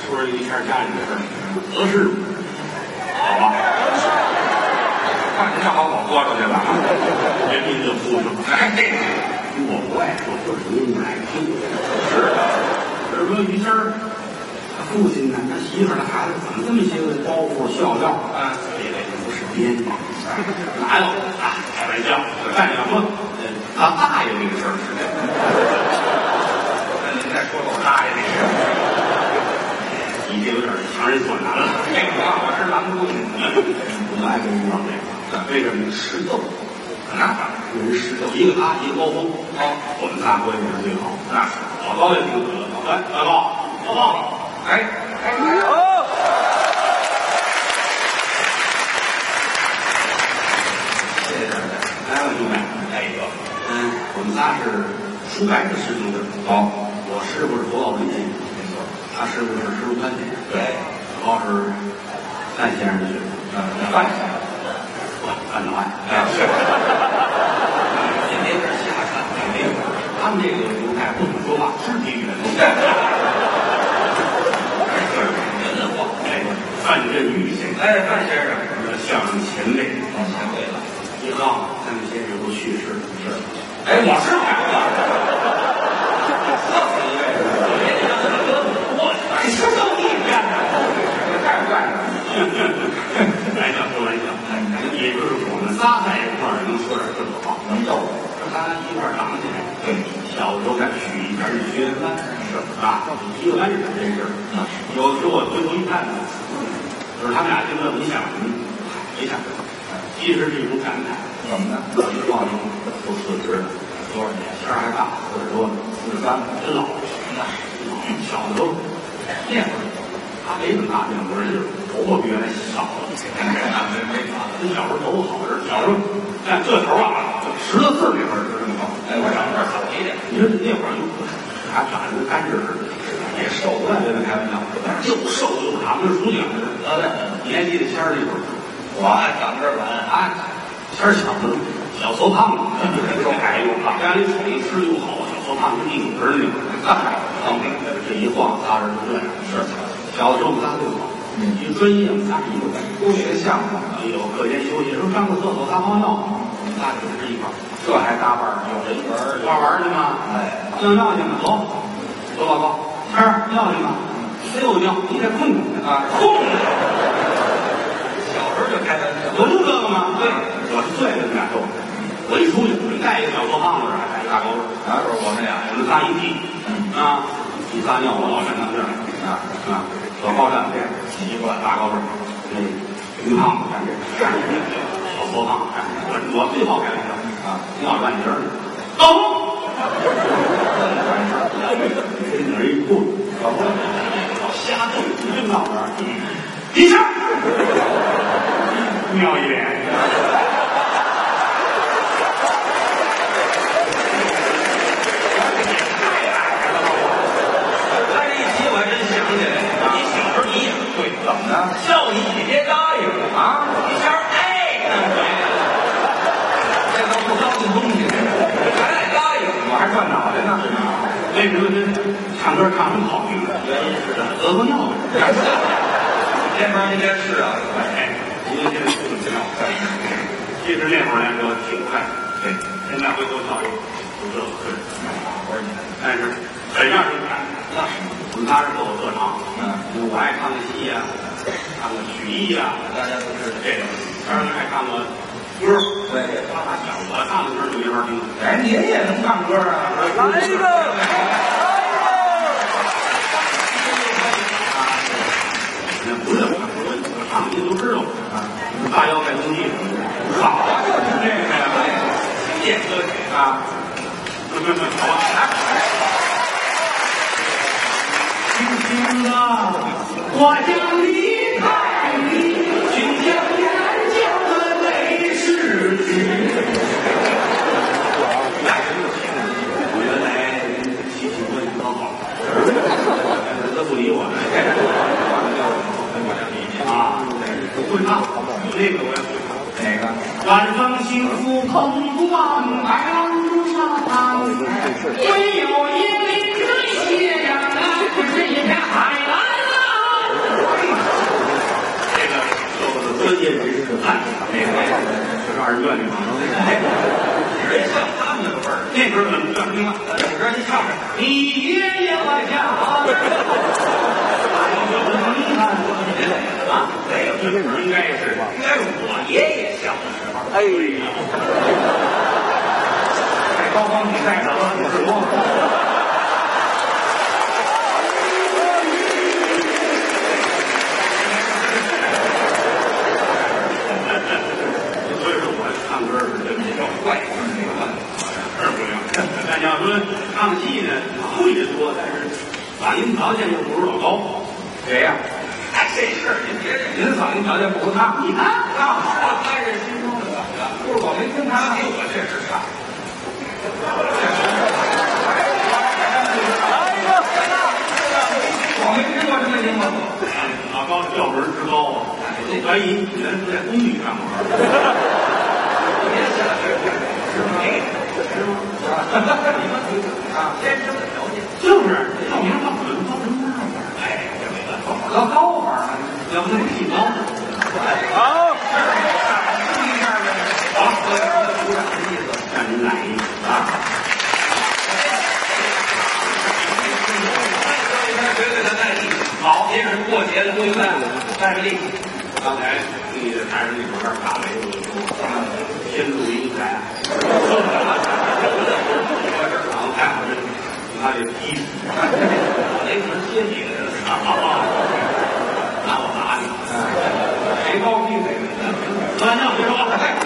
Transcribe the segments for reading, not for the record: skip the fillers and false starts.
说一下家里的事儿，合适吗？好吧。看您正好我搁出去了，人民的父亲，哎，我不爱说，就是您爱听。是说于谦儿，他父亲呢，他媳妇儿的孩子怎么这么些个包袱笑料啊？这位不是编的，哪有啊？开玩笑，但你要说他大爷这个事儿是这样。您再说说我大爷这事儿，你这有点强人所难了。这个我是拦不住你，我爱跟你讲这个。为什么吃豆？那人吃豆，一个他，一个高峰啊，我们仨关系是最好。那是老高也挺得了，来，老高，老高，哎，好，谢谢大家。来了，兄弟，来一个。我们仨是书白的师兄弟。好，我师傅是佛道文先生，没错。他师傅是石如潘先生，对。老高是范先生的学生，范先生。看着爱，今天是瞎看，他们这个犹太不怎么说话，肢体语言都人的话。哎，范振钰先生，哎，范先生，相声前辈，前辈了。一号他们先生都去世了，是。哎，我是孩子，你是都你干的，太坏了。开玩笑，开玩笑。也就是我们仨在一块儿能说点这么好，能逗，他一块儿长起来。小时候在曲艺班学员班，是啊，一个班是这事儿。有时候我回头一看呢，就是他们俩就这么想，没想，其实是一种感慨。怎么呢？我一报名都辞职了，多少年？谦儿还大，40多呢，43，真老。小的时候那会儿。他没这么大面膜，人就是头发比原来少了。没法，跟小时候头发好着。小时候，但这头啊，10多岁那会儿就这么高。哎，我长这儿早一点。你说那会儿还长得跟干劲似的，也瘦，不爱跟他开玩笑，又瘦又长，跟鼠顶似的。你还记得谦儿那会儿？我长这儿晚啊，谦儿小的小矬胖子，又矮又胖，家里水吃又好，小矬胖跟地主似的那会儿。这一晃仨人就这样，是。小的时候我们仨最好，一个专业我们仨是一个多学项目，有课间休息时候上个厕所撒泡尿，我们仨组织一块儿，这还搭伴儿，有人玩去吗？哎，尿去吗？走，走老高，谦儿尿去吗？没有尿，你得困着啊，困着。小时候就开玩笑，有这个吗？对，我是最跟他俩斗，我一出去，你带一个小矬胖子，还带一大高个，啊，都是我们俩，我们仨一替，啊，你撒尿我老站到这儿，啊。小高站这样，习惯大高个，那于胖子站这，小矬胖子站这，我最好开玩笑啊，挺好站一人儿，高峰，跟那儿一棍，高峰，瞎动，真闹着，一下，尿一脸。怎么呢？叫你别答应啊！一下哎，这都不高兴东西，还爱答应，我还转脑袋呢。为什么这唱歌唱这么好听？原因是得过尿。这边应该是啊，哎，因为现在不怎么尿。其实那会儿来说挺快，对，现在回头想想，不知道但是很让人感。那是我们仨是各有特长，我爱唱个戏呀，唱个曲艺呀，大家都是这个。当然爱唱个歌，对，夸他讲，我唱的歌就没法听。哎，您也能唱歌啊？来一个，那不是我唱的您都知道啊，大腰带兄弟，好啊，就是这个呀，练歌曲啊，好吧。轻轻的，我将离开你，君将眼角的泪拭去。我原来妻妻关系刚好，都不理我，啊，不会唱，有那个我也会唱。哪个？晚风幸福澎湖湾，海浪如沙滩，唯有椰林最斜阳啊，是一片海蓝啊。 院，就是二院那帮。 人像他们那个味儿。 那歌怎么叫听了？ 这歌你唱唱。 你爷爷我家。啊，这个应该是我爷爷小的时候。哎呀，在高方比赛上是我。所以说我唱歌是真比较怪，是不行。但要说唱戏呢，会的多，但是嗓音条件又不是老高。谁呀？ 哎，这事儿您别认， 您嗓音条件不如他，你看那好，他是心中的怎么了？ 不是我没听他， 我这是唱。 我没听过这个情况。老高调门之高啊！这怀疑你原是在公寓上班。 别下学是吗？天生的条件就是要名到什么到什么样儿？哎，这没办法，老高法儿，要不就提高。好，试一下呗。好，我要的鼓掌的意思，让您来一个啊！ 绝对的耐力。好，今日过节的规范，耐力。 刚才听你在台上那首歌打雷，我就说天妒英才。太好了，他这踢， 雷门接你的人， 那我打你，谁高兴谁？玩笑别说。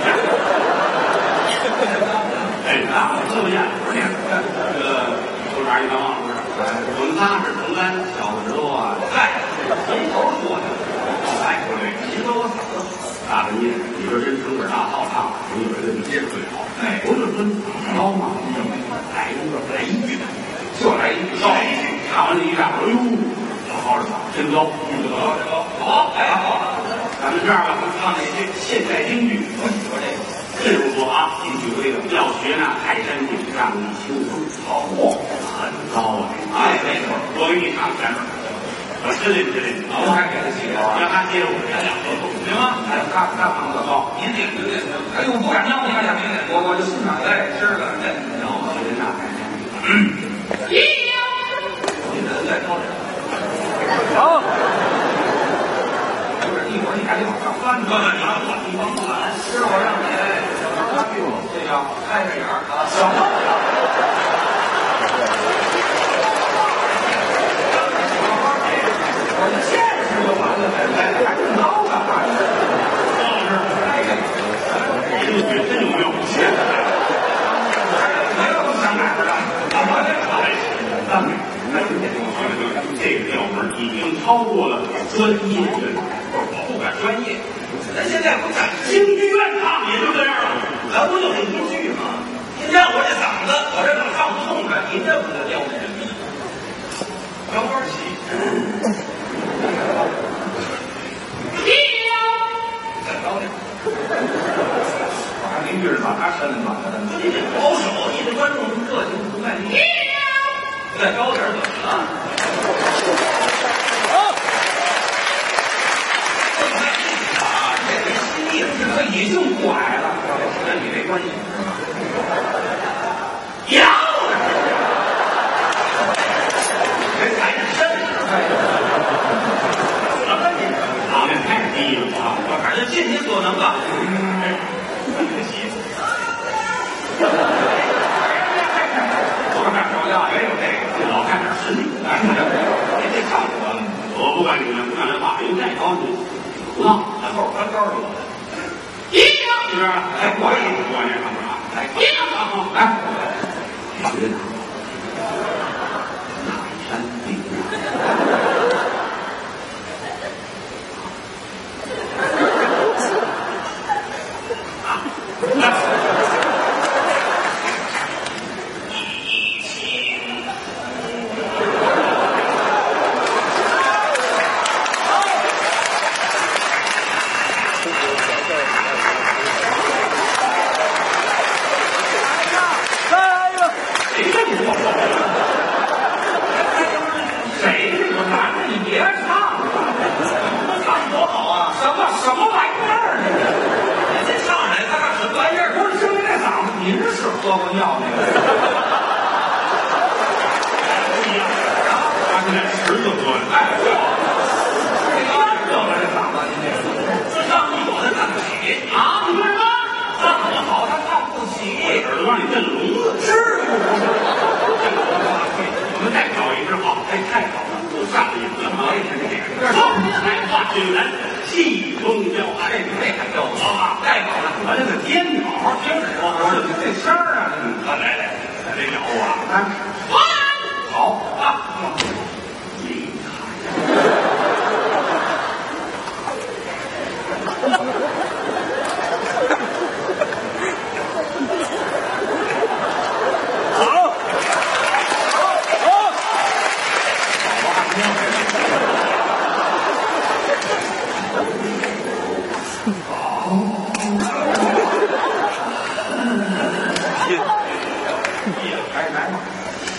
哎，咱们这么演，这个说啥一般忘了不是？我们仨是同班，小的时候啊， 嗨，从头说的， 哎，不对，您说我嗓子大半夜，你说真成本大套唱，你有一个你接着最好。哎，不是说高嘛，来一个来一句，就来一句，来一句，唱完这一下，哎呦，老高的嗓子真高， 好，哎好， 咱们这样吧，唱一句现代京剧。 说这个。 这么说啊，京剧规定要学那泰山顶上一秋风，好，很高啊！ 哎，没错， 我给你唱前面，我真的， 我还给他起高啊， 让他接着我，咱俩合作，行吗？哎，他唱的高， 您领着领着，哎呦，不敢当，我就欣赏在今儿个， 然后学那泰山顶， 您得再高点， 好， 一会儿你还得往上翻， 你帮不完， 知道我让你这叫开着眼儿啊，什么？我们见识就完了呗，还更高干嘛？ 这个嘴真有没有？ 没有想买的， 这个调门已经超过了专业的， 我不敢专业。咱现在不在京剧院唱也就这样了， 咱不就是京剧吗？您让我这嗓子，我这能唱不痛快，您这不就刁难人吗？高高起，再高点。 我还没遇着把他扇的暖的。 你得保守，你这观众热情不卖力。再高点怎么了？ 这已经不矮了， 跟你没关系。 要这才是真实。什么你？ 场面太低了啊！ 我反正尽你所能吧。 对不起， 我看着要没有这个， 老看点实力。 你得唱我了。 我不管你们，不管他话，因为再高你不闹， 然后翻高是我的。 是不是？哎，我也唱不了。来，来，学哪？泰山顶喝过尿那个。 不一样啊！他现在池子喝的， 哎，这个这个这嗓子，您这上一我的看不起啊！你干嘛？ 唱得好，他看不起， 耳朵让你震聋了。 是不是？ 我们再找一只好，哎，太好了，都上瘾了。 我也是这样。 方才话虽然气风娇爱， 这还叫我啊， 太好了， 我这个尖好听着说， 我这这声儿啊， 来，这鸟啊， 好啊， 厉害。 来吧，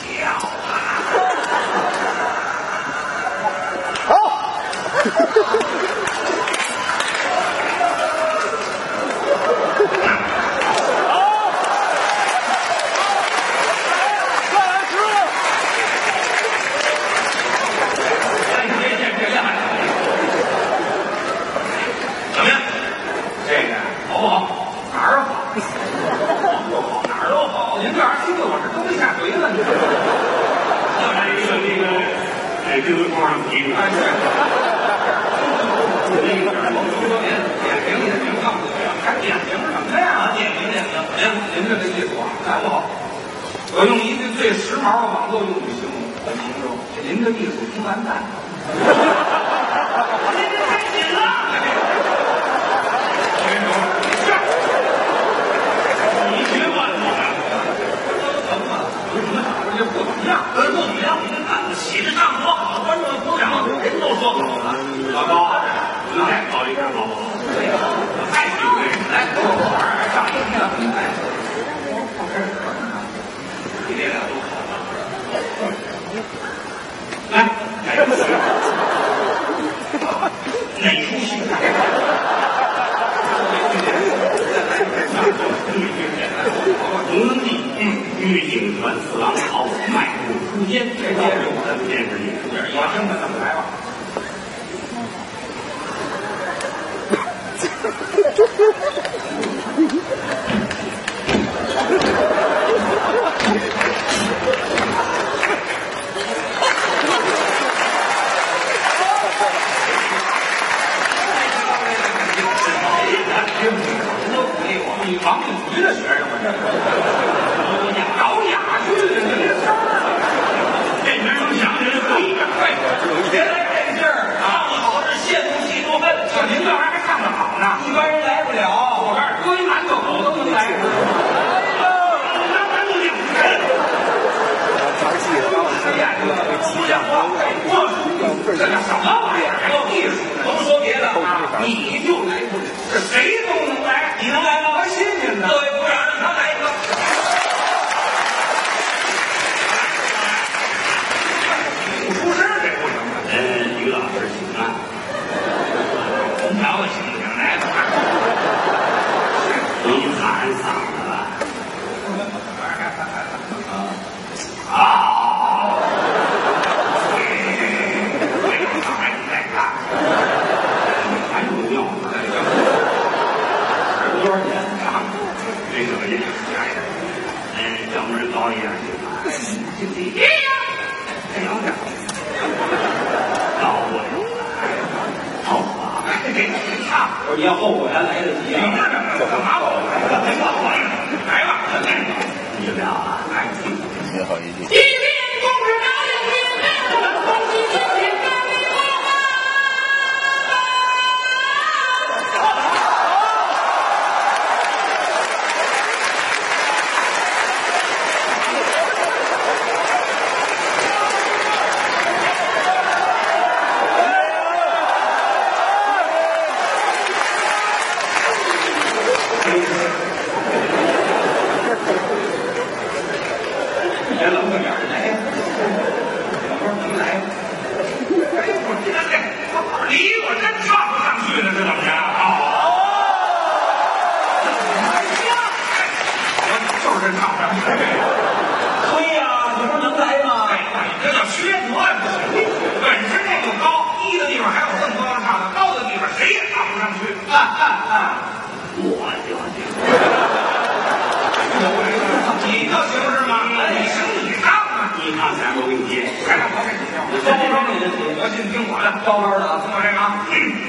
怎么样？ 这个好不好？哪儿好？哪儿都好。您这玩意儿听着我这都下嘴了，你知道吗？ 要来一个那个，哎，跟桌上提出来。 点评也挺告诉你啊，还点评什么呀？点评。您这意思啊，来不好。我用一句最时髦的网络用语形容，您的艺术真完蛋。 这太紧了。你学过了吗？ 怎么？有什么好？这不怎么样，不怎么样。您看起着上说好，观众鼓掌，人都说好了。 老高，你再考一个好不好？ 我太喜欢来，我玩儿上一天很快。你这俩都考了。 来， 哪出戏？ 红灯记，女警转四郎朝，迈步出监，这接着我的电视剧， 我听着怎么来吧？你王定局的学生吗？这搞哑剧的这事儿， 这名能想起来可以。 别来这劲儿，唱得好是羡慕嫉妒恨。 就您这玩意儿还唱得好呢， 一般人来不了。 我告诉你，搁一馒头口都能来。 这叫什么玩意儿？还有艺术？甭说别的啊，你就来不了，这谁都能来，你能来吗？我新鲜的。各位鼓掌，让他来一个。 不出声这不行啊！于老师请啊，您瞧我行不行？来吧，你喊嗓子吧。还有尿呢？多少钱？这个也整人高一点去。这有点高不了，好吧？ 差，我说你要后悔还来得及啊！干嘛后悔？来吧，来吧， 你们俩啊， 最后一句。 一边共是哪里面，恭喜今天干你我别冷着点儿来，我说怎么来？哎，我这离我真上不上去了，这怎么着啊？我就是这唱不上高声你就起，我信听我的，高高的啊，听我这个啊。